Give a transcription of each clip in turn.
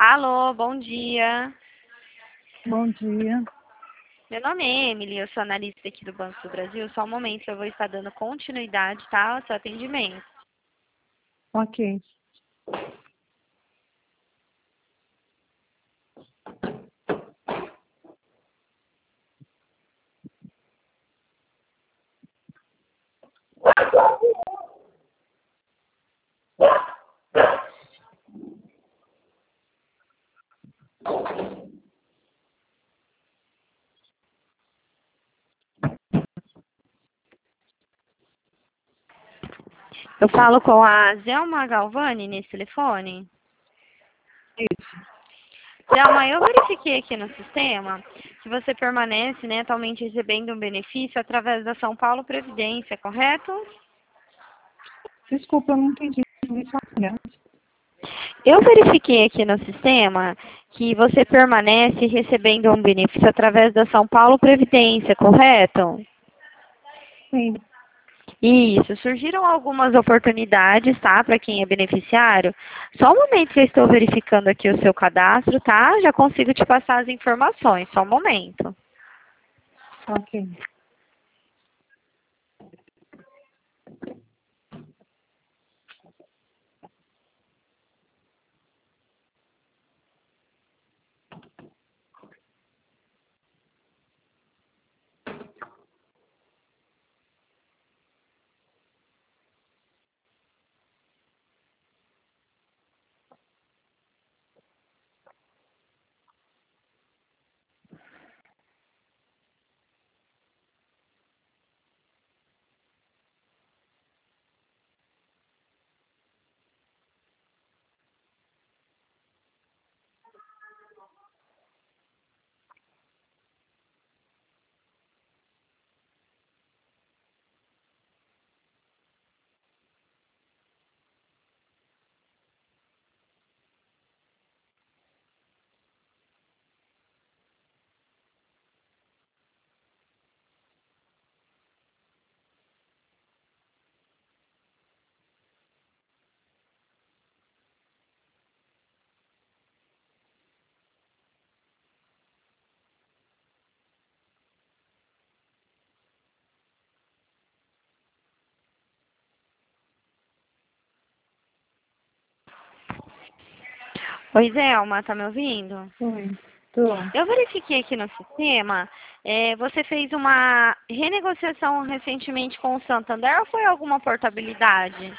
Alô, bom dia. Bom dia. Meu nome é Emily, eu sou analista aqui do Banco do Brasil. Só um momento, eu vou estar dando continuidade, tá, ao seu atendimento. Ok. Eu falo com a Zelma Galvani nesse telefone. Isso. Zelma, eu verifiquei aqui no sistema que você permanece, né, atualmente recebendo um benefício através da São Paulo Previdência, correto? Desculpa, eu não entendi. Isso é Eu verifiquei aqui no sistema que você permanece recebendo um benefício através da São Paulo Previdência, correto? Sim. Isso, surgiram algumas oportunidades, tá, para quem é beneficiário. Só um momento que eu estou verificando aqui o seu cadastro, tá? Já consigo te passar as informações, só um momento. Ok. Oi, Zelma, tá me ouvindo? Oi. Tô. Eu verifiquei aqui no sistema, você fez uma renegociação recentemente com o Santander ou foi alguma portabilidade?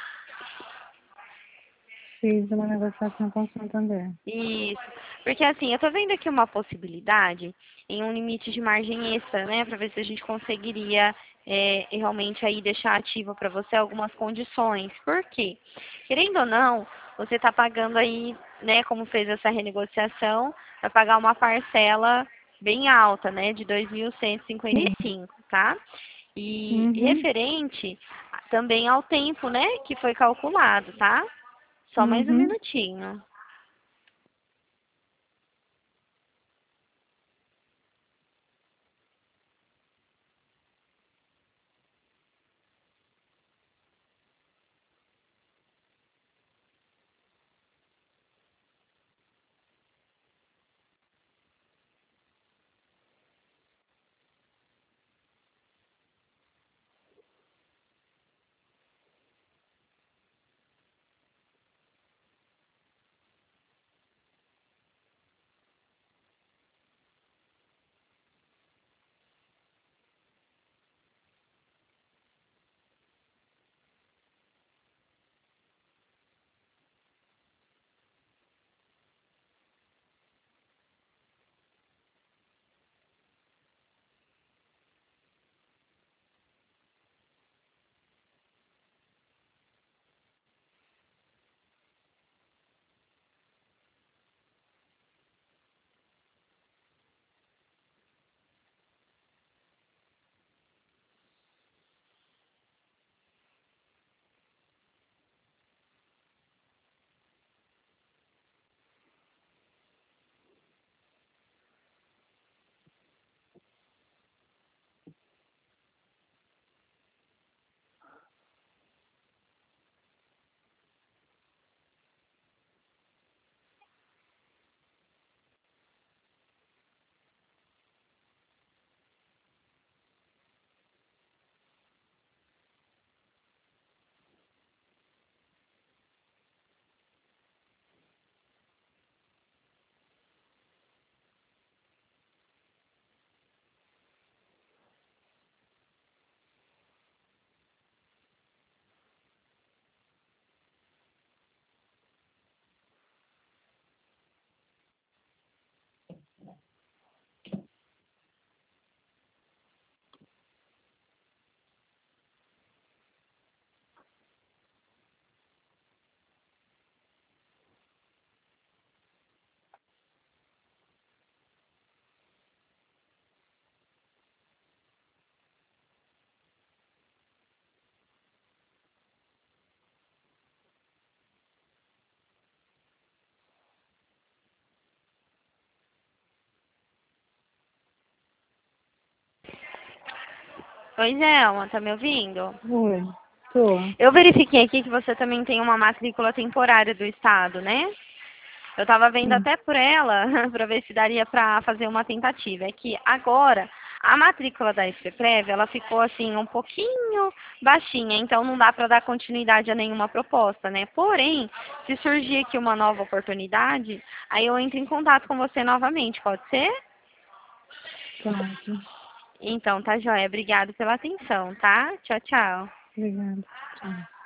Fiz uma negociação com o Santander. Isso, porque assim, eu tô vendo aqui uma possibilidade em um limite de margem extra, né, para ver se a gente conseguiria realmente aí deixar ativo para você algumas condições. Por quê? Querendo ou não, você está pagando aí, né, como fez essa renegociação, vai pagar uma parcela bem alta, né, de Sim. 2.155, tá? E Uhum. referente também ao tempo, né, que foi calculado, tá? Só mais um Uhum. minutinho. Oi, Zelma, tá me ouvindo? Oi. Tô. Eu verifiquei aqui que você também tem uma matrícula temporária do estado, né? Eu estava vendo Sim. até por ela, para ver se daria para fazer uma tentativa. É que agora, a matrícula da SPPrev, ela ficou assim um pouquinho baixinha, então não dá para dar continuidade a nenhuma proposta, né? Porém, se surgir aqui uma nova oportunidade, aí eu entro em contato com você novamente, pode ser? Pode. Então, tá joia. Obrigada pela atenção, tá? Tchau, tchau. Obrigada. Tchau.